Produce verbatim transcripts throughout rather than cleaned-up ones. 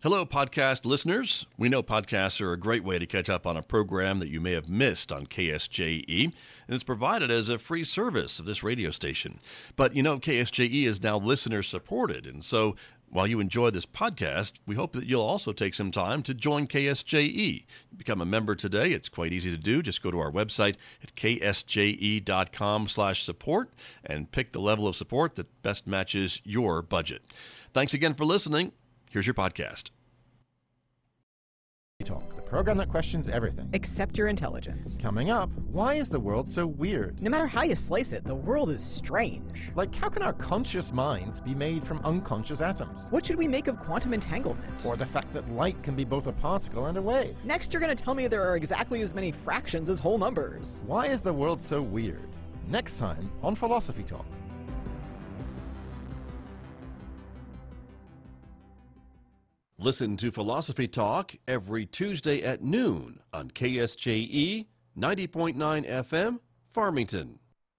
Hello, podcast listeners. We know podcasts are a great way to catch up on a program that you may have missed on K S J E, and it's provided as a free service of this radio station. But you know, K S J E is now listener supported, and so while you enjoy this podcast, we hope that you'll also take some time to join K S J E. Become a member today. It's quite easy to do. Just go to our website at k s j e dot com slash support and pick the level of support that best matches your budget. Thanks again for listening. Here's your podcast. Talk, the program that questions everything except your intelligence. Coming up, why is the world so weird? No matter how you slice it, the world is strange. Like, how can our conscious minds be made from unconscious atoms? What should we make of quantum entanglement? Or the fact that light can be both a particle and a wave? Next, you're going to tell me there are exactly as many fractions as whole numbers. Why is the world so weird? Next time on Philosophy Talk. Listen to Philosophy Talk every Tuesday at noon on K S J E ninety point nine F M, Farmington.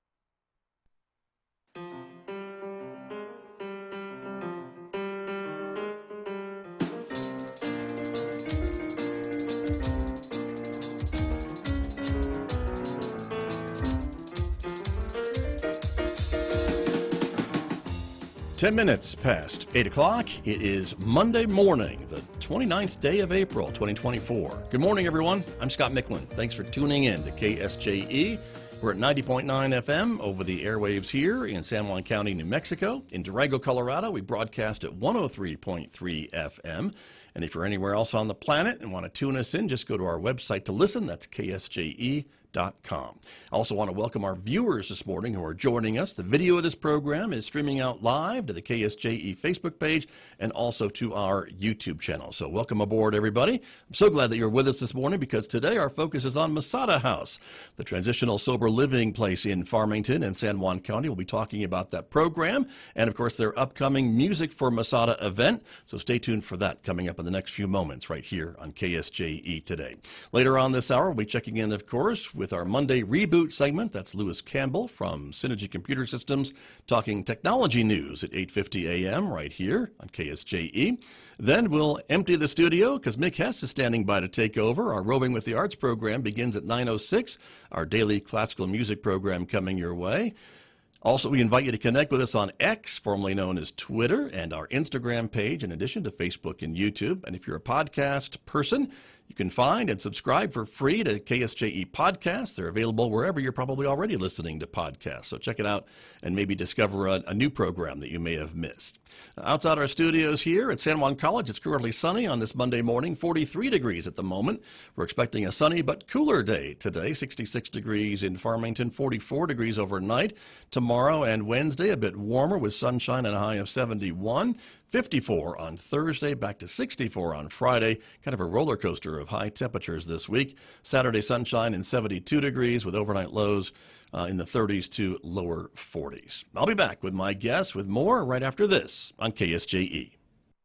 Ten minutes past eight o'clock. It is Monday morning, the twenty-ninth day of April, twenty twenty-four. Good morning, everyone. I'm Scott Micklin. Thanks for tuning in to K S J E. We're at ninety point nine F M over the airwaves here in San Juan County, New Mexico. In Durango, Colorado, we broadcast at one oh three point three F M. And if you're anywhere else on the planet and want to tune us in, just go to our website to listen. That's K S J E dot com. I also want to welcome our viewers this morning who are joining us. The video of this program is streaming out live to the K S J E Facebook page and also to our YouTube channel. So welcome aboard, everybody. I'm so glad that you're with us this morning because today our focus is on Masada House, the transitional sober living place in Farmington and San Juan County. We'll be talking about that program and, of course, their upcoming Music for Masada event. So stay tuned for that coming up in the next few moments right here on K S J E today. Later on this hour, we'll be checking in, of course, with our Monday Reboot segment. That's Lewis Campbell from Synergy Computer Systems talking technology news at eight fifty A M right here on K S J E. Then we'll empty the studio because Mick Hess is standing by to take over. Our Roving with the Arts program begins at nine oh six. Our daily classical music program coming your way. Also, we invite you to connect with us on X, formerly known as Twitter, and our Instagram page, in addition to Facebook and YouTube. And if you're a podcast person, you can find and subscribe for free to K S J E podcasts. They're available wherever you're probably already listening to podcasts. So check it out and maybe discover a, a new program that you may have missed. Outside our studios here at San Juan College, it's currently sunny on this Monday morning, forty-three degrees at the moment. We're expecting a sunny but cooler day today, sixty-six degrees in Farmington, forty-four degrees overnight. Tomorrow and Wednesday, a bit warmer with sunshine and a high of seventy-one. fifty-four on Thursday, back to sixty-four on Friday. Kind of a roller coaster of high temperatures this week. Saturday, sunshine and seventy-two degrees with overnight lows uh, in the thirties to lower forties. I'll be back with my guests with more right after this on K S J E.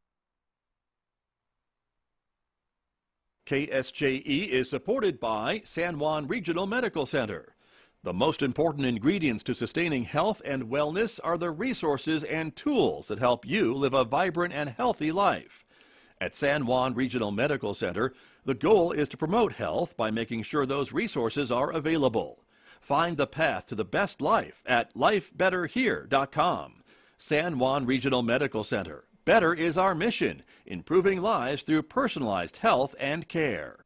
K S J E is supported by San Juan Regional Medical Center. The most important ingredients to sustaining health and wellness are the resources and tools that help you live a vibrant and healthy life. At San Juan Regional Medical Center, the goal is to promote health by making sure those resources are available. Find the path to the best life at life better here dot com. San Juan Regional Medical Center. Better is our mission, improving lives through personalized health and care.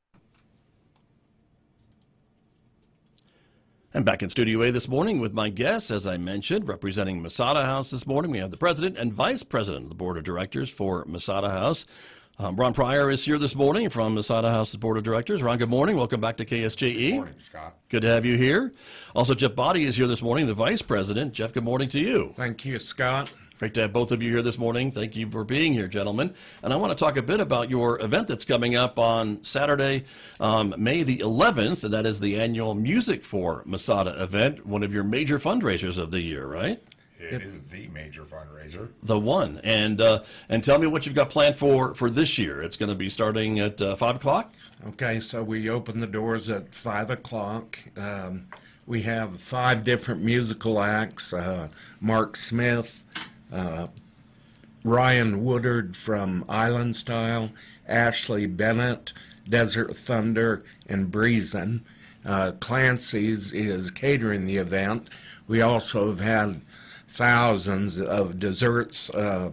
I'm back in Studio A this morning with my guests, as I mentioned, representing Masada House this morning. We have the president and vice president of the board of directors for Masada House. Um, Ron Pryor is here this morning from Masada House's board of directors. Ron, good morning. Welcome back to K S J E. Good morning, Scott. Good to have you here. Also, Jeff Body is here this morning, the vice president. Jeff, good morning to you. Thank you, Scott. Great to have both of you here this morning. Thank you for being here, gentlemen. And I want to talk a bit about your event that's coming up on Saturday, um, May the eleventh, and that is the annual Music for Masada event, one of your major fundraisers of the year, right? It is the major fundraiser. The one. And uh, and tell me what you've got planned for, for this year. It's going to be starting at uh, five o'clock? Okay, so we open the doors at five o'clock. Um, we have five different musical acts. Uh, Mark Smith, uh, Ryan Woodard from Island Style, Ashley Bennett, Desert Thunder, and Breezin. Uh, Clancy's is catering the event. We also have had thousands of desserts uh,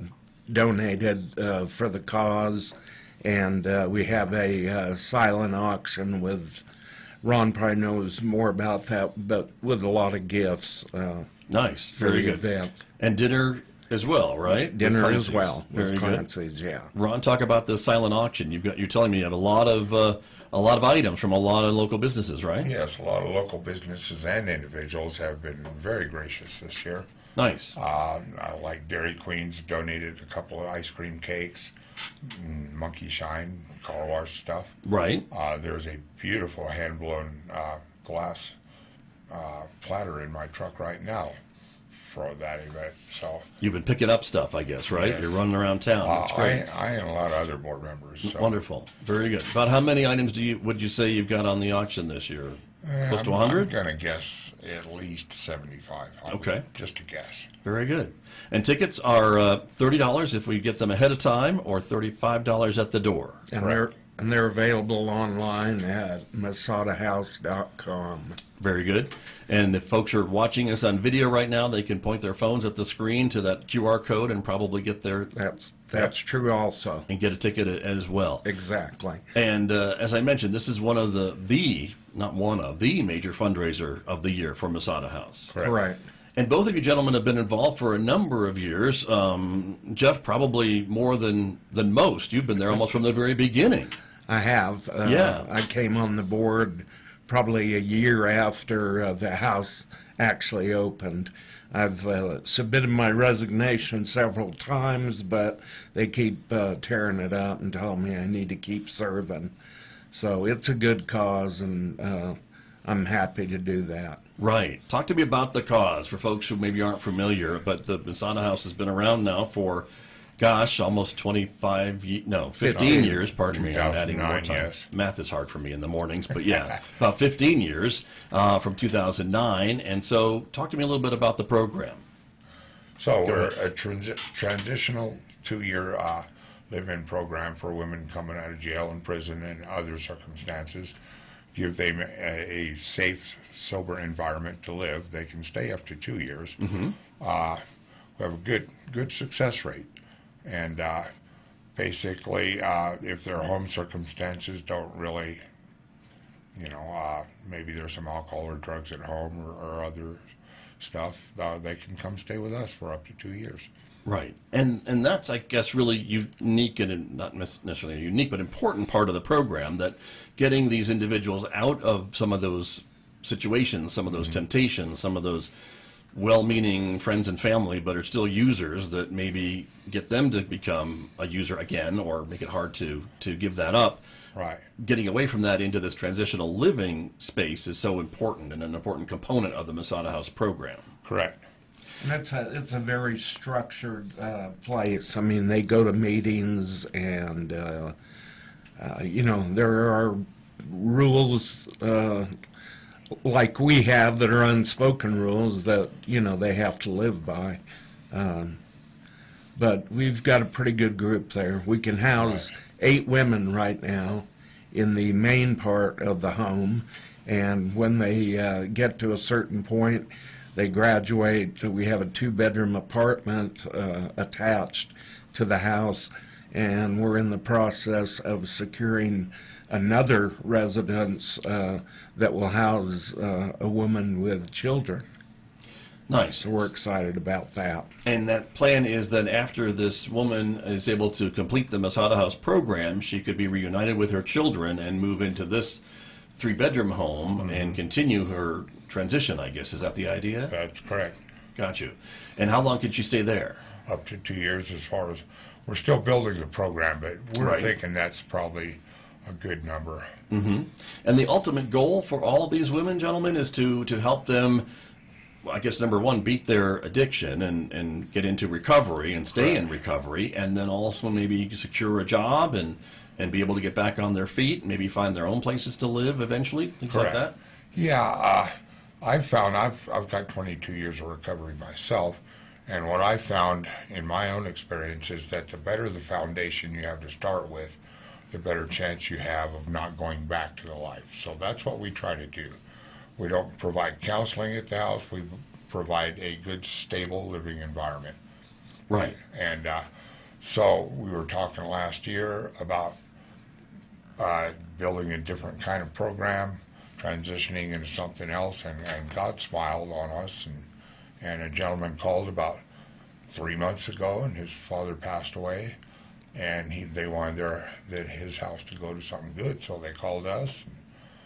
donated uh, for the cause, and uh, we have a uh, silent auction with, Ron probably knows more about that, but with a lot of gifts uh, Nice, for very the good. event. And dinner as well, right? With Dinner Clancy's. as well, Very with good. Clancy's, yeah. Ron, talk about the silent auction. You've got, you're telling me you have a lot of uh, a lot of items from a lot of local businesses, right? Yes, a lot of local businesses and individuals have been very gracious this year. Nice. Uh, like Dairy Queen's donated a couple of ice cream cakes, mm, Monkey Shine, car wash stuff. Right. Uh, there's a beautiful hand-blown uh, glass uh, platter in my truck right now for that event. So You've been picking up stuff, I guess, right? Yes. You're running around town. uh, That's great. I, I and a lot of other board members. So. Wonderful. Very good. About how many items do you would you say you've got on the auction this year? Uh, Close to I'm- one hundred? I'm going to guess at least seventy-five. I would- Okay. Just a guess. Very good. And tickets are uh, thirty dollars if we get them ahead of time, or thirty-five dollars at the door. And they're, and they're available online at masada house dot com. Very good. And if folks are watching us on video right now, they can point their phones at the screen to that Q R code and probably get their That's, that's true also. and get a ticket a- as well. Exactly. And uh, as I mentioned, this is one of the the not one of the major fundraiser of the year for Masada House. Correct. Correct. And both of you gentlemen have been involved for a number of years. Um, Jeff, probably more than than most. You've been there almost from the very beginning. I have. Uh, Yeah. I came on the board probably a year after uh, the house actually opened. I've uh, submitted my resignation several times, but they keep uh, tearing it up and telling me I need to keep serving. So it's a good cause, and uh, I'm happy to do that. Right. Talk to me about the cause for folks who maybe aren't familiar. But the Masada House has been around now for, gosh, almost twenty-five, ye- no, fifteen fifteen. years. Pardon me, I'm adding more two thousand nine, time. yes. Math is hard for me in the mornings, but yeah, about fifteen years uh, from two thousand nine. And so, talk to me a little bit about the program. So we're ahead. a transi- transitional two-year uh, live-in program for women coming out of jail and prison and other circumstances. Give them a, a safe, sober environment to live. They can stay up to two years. Mm-hmm. Uh, we have a good good success rate, and uh, basically, uh, if their home circumstances don't really, you know, uh, maybe there's some alcohol or drugs at home or, or other stuff, uh, they can come stay with us for up to two years. Right, and and that's, I guess, really unique and not necessarily a unique, but important part of the program, that getting these individuals out of some of those situations, some of those temptations, some of those well-meaning friends and family, but are still users, that maybe get them to become a user again, or make it hard to to give that up. Right. Getting away from that into this transitional living space is so important and an important component of the Masada House program. Correct. And it's a, it's a very structured uh, place. I mean, they go to meetings, and, uh, uh, you know, there are rules uh, like we have that are unspoken rules that, you know, they have to live by. Um, but we've got a pretty good group there. We can house eight women right now in the main part of the home, and when they uh, get to a certain point, they graduate. We have a two-bedroom apartment uh, attached to the house, and we're in the process of securing another residence uh, that will house uh, a woman with children. Nice. So we're excited about that. And that plan is that after this woman is able to complete the Masada House program, she could be reunited with her children and move into this three-bedroom home Mm-hmm. and continue her transition, I guess. Is that the idea? That's correct. Got you. And how long could she stay there? Up to two years as far as, we're still building the program, but we're Right. thinking that's probably a good number. Mm-hmm. And the ultimate goal for all of these women, gentlemen, is to, to help them, well, I guess, number one, beat their addiction and, and get into recovery and stay in recovery, and then also maybe secure a job and, and be able to get back on their feet, maybe find their own places to live eventually, things Correct. like that? Yeah, uh, I've found I've I've got twenty-two years of recovery myself, And what I found in my own experience is that the better the foundation you have to start with, the better chance you have of not going back to the life. So that's what we try to do. We don't provide counseling at the house. We provide a good, stable living environment. Right. And uh, so we were talking last year about uh, building a different kind of program, transitioning into something else, and, and God smiled on us. And, and a gentleman called about three months ago, and his father passed away, and he, they wanted their, that his house to go to something good, so they called us. And,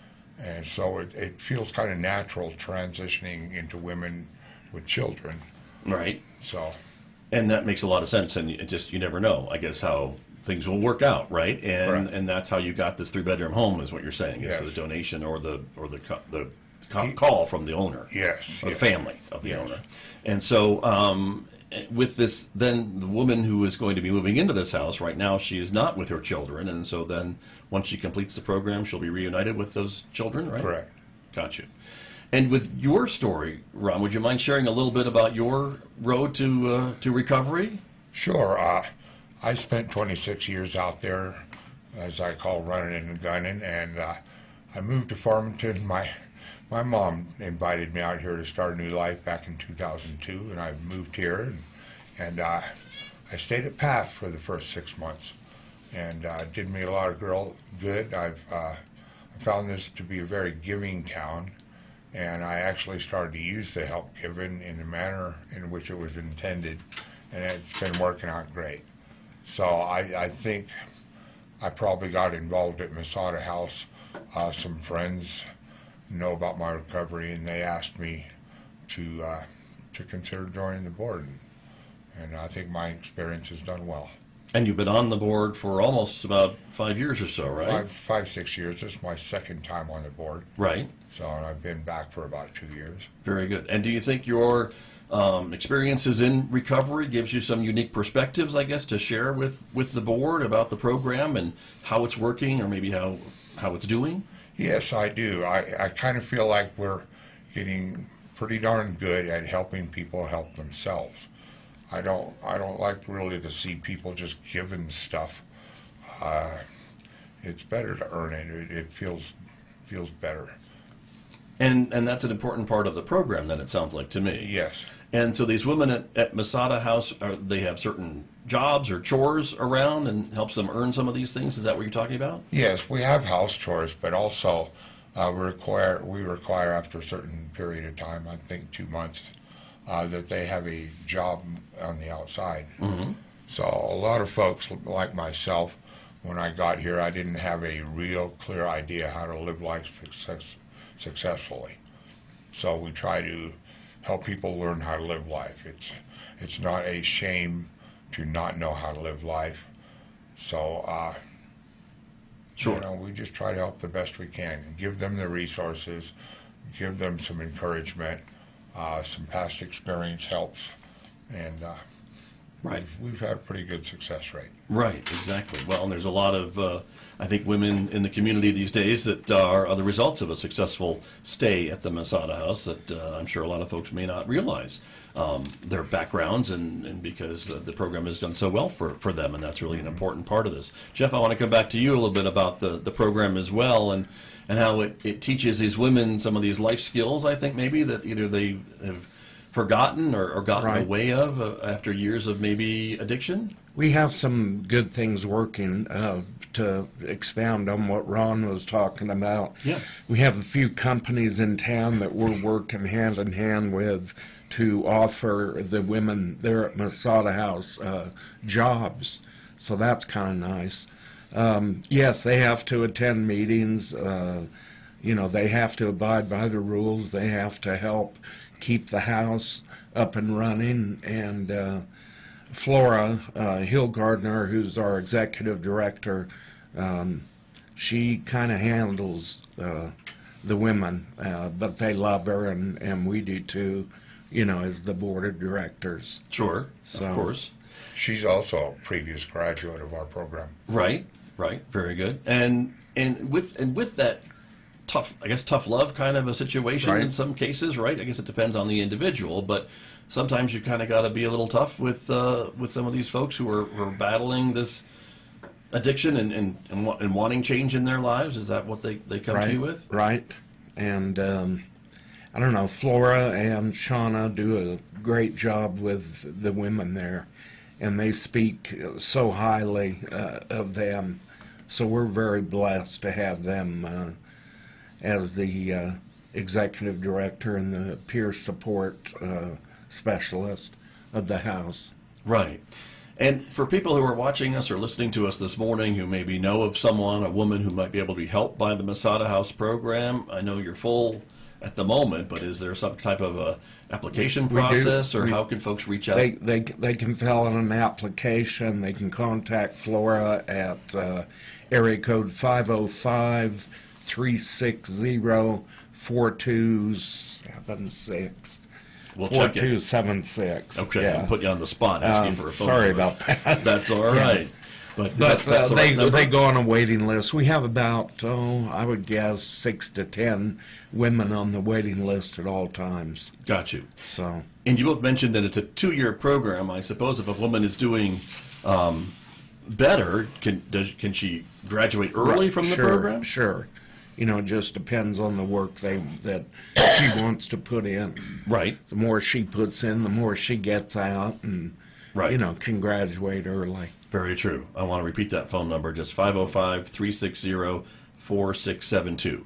and so it, it feels kind of natural transitioning into women with children. Right. So. And that makes a lot of sense, and it just, you never know, I guess, how things will work out, right? And Correct. and that's how you got this three-bedroom home, is what you're saying, is Yes. the donation or the or the co- the co- He- call from the owner. Yes. Or yes. the family of the Yes. owner. And so um, with this, then the woman who is going to be moving into this house, right now she is not with her children, and so then once she completes the program, she'll be reunited with those children, right? Correct. Gotcha. And with your story, Ron, would you mind sharing a little bit about your road to uh, to recovery? Sure. Uh, I spent twenty-six years out there, as I call running and gunning, and uh, I moved to Farmington. My my mom invited me out here to start a new life back in two thousand two, and I moved here, and, and uh, I stayed at P A T H for the first six months, and uh, did me a lot of girl good. I've uh, I found this to be a very giving town, and I actually started to use the help given in the manner in which it was intended, and it's been working out great. So I, I think I probably got involved at Masada House. Uh, some friends know about my recovery, and they asked me to uh, to consider joining the board, and, and I think my experience has done well. And you've been on the board for almost about five years or so, right? Five, five, six years. This is my second time on the board. Right. So and I've been back for about two years. Very good. And do you think your um, experiences in recovery gives you some unique perspectives, I guess, to share with, with the board about the program and how it's working, or maybe how how it's doing? Yes, I do. I, I kind of feel like we're getting pretty darn good at helping people help themselves. I don't I don't like really to see people just given stuff. Uh, it's better to earn it. It, it feels feels better. And and that's an important part of the program, then, it sounds like to me. Yes. And so these women at, at Masada House, are, they have certain jobs or chores around and helps them earn some of these things? Is that what you're talking about? Yes, we have house chores, but also uh, we require we require after a certain period of time, I think two months, uh, that they have a job on the outside. Mm-hmm. So a lot of folks like myself, when I got here, I didn't have a real clear idea how to live life success, successfully. So we try to help people learn how to live life. It's it's not a shame to not know how to live life. So uh, Sure. you know, we just try to help the best we can, give them the resources, give them some encouragement. Uh, some past experience helps, and uh, Right. we've, we've had a pretty good success rate. Right, exactly. Well, and there's a lot of, uh, I think, women in the community these days that are, are the results of a successful stay at the Masada House that uh, I'm sure a lot of folks may not realize um, their backgrounds, and, and because uh, the program has done so well for, for them, and that's really an important part of this. Jeff, I want to come back to you a little bit about the, the program as well, and, and how it, it teaches these women some of these life skills, I think, maybe, that either they have forgotten or, or gotten Right. away of uh, after years of maybe addiction. We have some good things working. Uh, to expound on what Ron was talking about, Yeah. we have a few companies in town that we're working hand in hand with to offer the women there at Masada House uh, jobs. So that's kind of nice. Um, yes, they have to attend meetings. Uh, you know, they have to abide by the rules. They have to help keep the house up and running. And uh, Flora uh, Hillgardner, who's our executive director, um, she kind of handles uh, the women, uh, but they love her, and, and we do too, you know, as the board of directors. Sure, So- of course. She's also a previous graduate of our program. Right, right, very good. And and with and with that tough, I guess, tough love kind of a situation Right. in some cases, right? I guess it depends on the individual, but sometimes you kind of got to be a little tough with uh, with some of these folks who are, who are battling this addiction and, and, and, wa- and wanting change in their lives. Is that what they, they come right, to you with? Right. And um, I don't know, Flora and Shauna do a great job with the women there, and they speak so highly uh, of them. So we're very blessed to have them uh, as the uh, executive director and the peer support uh, specialist of the house. Right. And for people who are watching us or listening to us this morning who maybe know of someone, a woman who might be able to be helped by the Masada House program, I know you're full at the moment, but is there some type of a application We do. process, or We- how can folks reach out? They, they, they can fill out an application. They can contact Flora at uh, area code five oh five, three six zero, four two seven six. We'll check it. four two seven six. Okay, yeah. I'll put you on the spot, ask you Um, for a phone sorry number. about that. That's all Yeah. right. But, But that- that's uh, the they right number? they go on a waiting list. We have about, oh, I would guess six to ten women on the waiting list at all times. Got you. So And you both mentioned that it's a two-year program. I suppose if a woman is doing um, better, can does, can she graduate early from the sure, program? Sure. You know, it just depends on the work they that she wants to put in. Right. The more she puts in, the more she gets out, and Right. you know, can graduate early. Very true. I want to repeat that phone number, just five oh five, three six zero, four six seven two.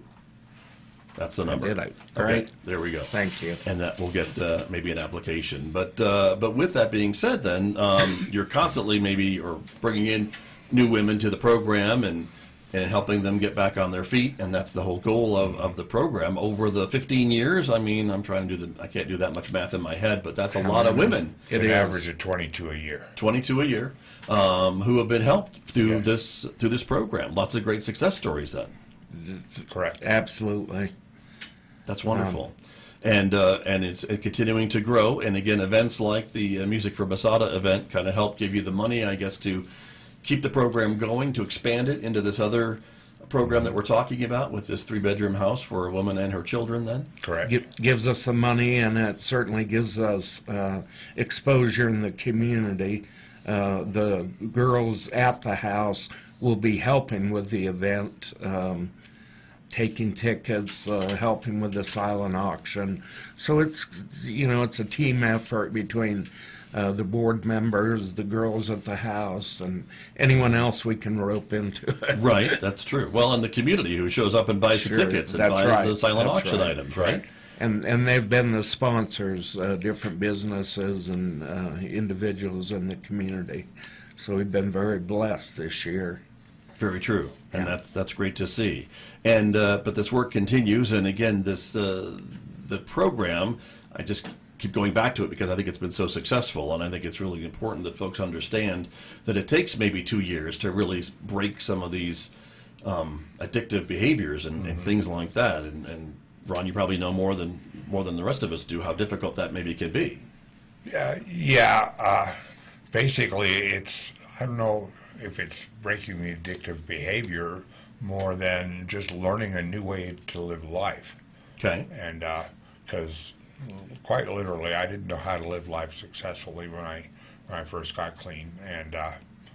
That's the number. did I? All Okay, right. there we go. Thank you. And that will get uh, maybe an application. But uh, but with that being said, then um, you're constantly maybe or bringing in new women to the program and and helping them get back on their feet, and that's the whole goal of, of the program. Over the fifteen years, I mean, I'm trying to do the I can't do that much math in my head, but that's a lot of women. It's It an is. average of twenty-two a year. twenty-two a year, um, who have been helped through Yes. this through this program. Lots of great success stories. Then Correct. Absolutely. that's wonderful, and uh, and it's uh, continuing to grow. And again, events like the uh, Music for Masada event kind of help give you the money, I guess, to keep the program going, to expand it into this other program that we're talking about with this three-bedroom house for a woman and her children. Then Correct. Gi- gives us some money, and it certainly gives us uh, exposure in the community. Uh, the girls at the house will be helping with the event, um, taking tickets, uh, helping with the silent auction. So it's, you know, it's a team effort between uh, the board members, the girls at the house, and anyone else we can rope into it. right, that's true. Well, and the community who shows up and buys the Sure, tickets and that's buys right, the silent that's auction right. items, right? And and they've been the sponsors, uh, different businesses and uh, individuals in the community. So we've been very blessed this year. Very true, and Yeah. that's that's great to see. And uh, but this work continues, and again, this uh, the program. I just keep going back to it because I think it's been so successful, and I think it's really important that folks understand that it takes maybe two years to really break some of these um, addictive behaviors and, and things like that. And, and Ron, you probably know more than more than the rest of us do how difficult that maybe can be. Yeah, yeah. Uh, basically, it's I don't know if it's breaking the addictive behavior more than just learning a new way to live life. Okay. And because quite literally, I didn't know how to live life successfully when I when I first got clean, and uh,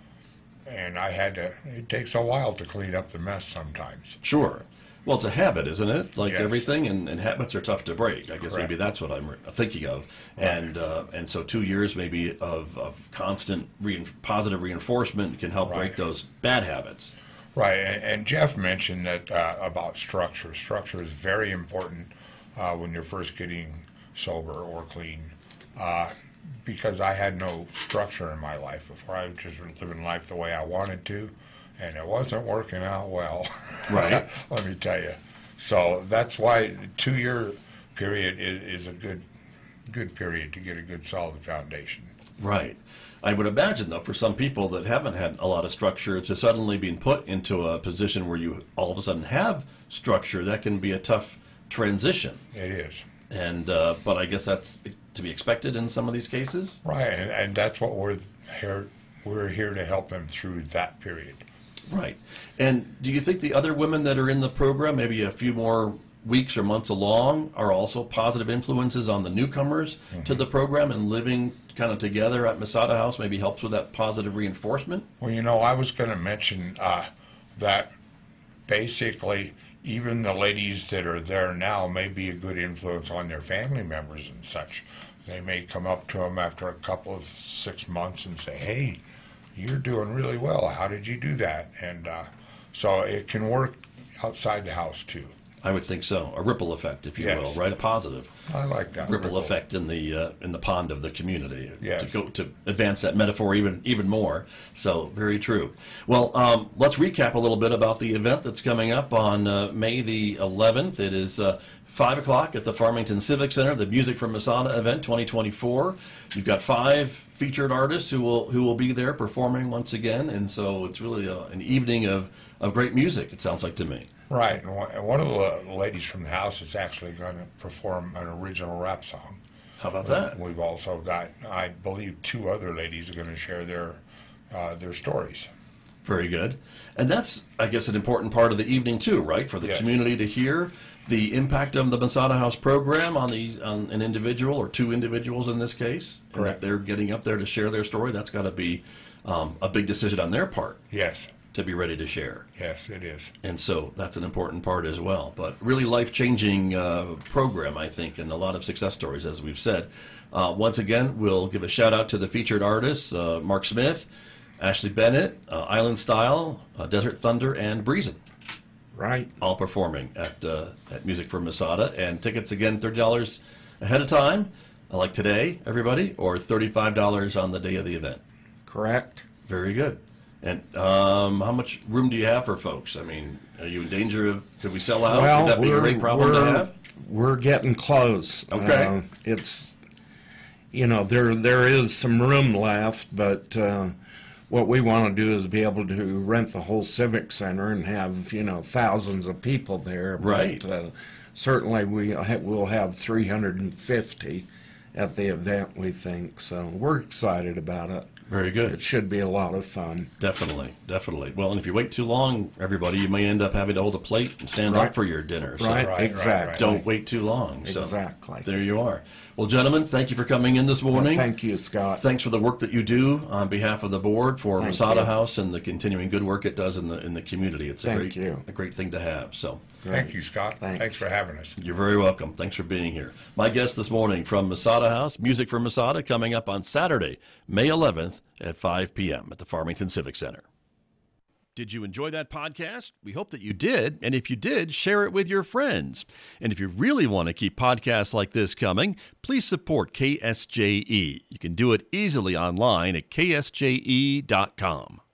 and I had to. It takes a while to clean up the mess sometimes. Sure. Well, it's a habit, isn't it? Like Yes. everything, and, and habits are tough to break. I guess maybe Correct. that's what I'm re- thinking of. And uh, and so two years maybe of, of constant rein- positive reinforcement can help break Right. those bad habits. Right, and, and Jeff mentioned that uh, about structure. Structure is very important uh, when you're first getting sober or clean, uh, because I had no structure in my life before. I was just living life the way I wanted to, and it wasn't working out well. Right. Let me tell you. So that's why the two-year period is, is a good good period to get a good solid foundation. Right. I would imagine, though, for some people that haven't had a lot of structure, to suddenly being put into a position where you all of a sudden have structure, that can be a tough transition. It is. And uh, but I guess that's to be expected in some of these cases. Right, and, and that's what we're here. We're here to help them through that period. Right. And do you think the other women that are in the program, maybe a few more weeks or months along are also positive influences on the newcomers mm-hmm. to the program, and living kind of together at Masada House maybe helps with that positive reinforcement? Well, you know, I was going to mention uh, that basically even the ladies that are there now may be a good influence on their family members and such. They may come up to them after a couple of six months and say, hey, you're doing really well. How did you do that? And uh, so it can work outside the house, too. I would think so. A ripple effect, if you yes. will, right? A positive. I like that. Ripple, ripple. effect in the uh, in the pond of the community. Yes. To go to advance that metaphor even even more. So very true. Well, um, let's recap a little bit about the event that's coming up on uh, May the eleventh. It is uh, five o'clock at the Farmington Civic Center, the Music from Masada event twenty twenty-four. You've got five featured artists who will who will be there performing once again, and so it's really a, an evening of, of great music, it sounds like to me. Right, and one of the ladies from the house is actually going to perform an original rap song. How about that? We've also got, I believe, two other ladies are going to share their uh, their stories. Very good. And that's, I guess, an important part of the evening too, right? For the yes. community to hear the impact of the Masada House program on the on an individual, or two individuals in this case. Correct. And if they're getting up there to share their story, that's got to be um, a big decision on their part. Yes. To be ready to share. Yes, it is. And so that's an important part as well. But really life-changing uh, program, I think, and a lot of success stories, as we've said. Uh, once again, we'll give a shout-out to the featured artists, uh, Mark Smith, Ashley Bennett, uh, Island Style, uh, Desert Thunder, and Breezin'. Right. All performing at uh, at Music from Masada. And tickets, again, thirty dollars ahead of time, like today, everybody, or thirty-five dollars on the day of the event. Correct. Very good. And um, how much room do you have for folks? I mean, are you in danger of, could we sell out? Well, Would that be a great problem to have? We're getting close. Okay. Uh, it's, you know, there there is some room left, but uh, what we want to do is be able to rent the whole Civic Center and have, you know, thousands of people there. Right. But, uh, certainly we ha- we'll have three hundred fifty at the event, we think. So we're excited about it. Very good. It should be a lot of fun. Definitely, definitely. Well, and if you wait too long, everybody, you may end up having to hold a plate and stand Right. up for your dinner. So Right, right, exactly. right. don't wait too long. So Exactly. there you are. Well, gentlemen, thank you for coming in this morning. Thank you, Scott. Thanks for the work that you do on behalf of the board for Thank Masada you. House and the continuing good work it does in the in the community. It's a Thank great you. a great thing to have. So Thank you, Scott. Thanks. Thanks for having us. you're very welcome. Thanks for being here. My guest this morning from Masada House, Music for Masada, coming up on Saturday, May eleventh at five p.m. at the Farmington Civic Center. Did you enjoy that podcast? We hope that you did. And if you did, share it with your friends. And if you really want to keep podcasts like this coming, please support K S J E. You can do it easily online at K S J E dot com.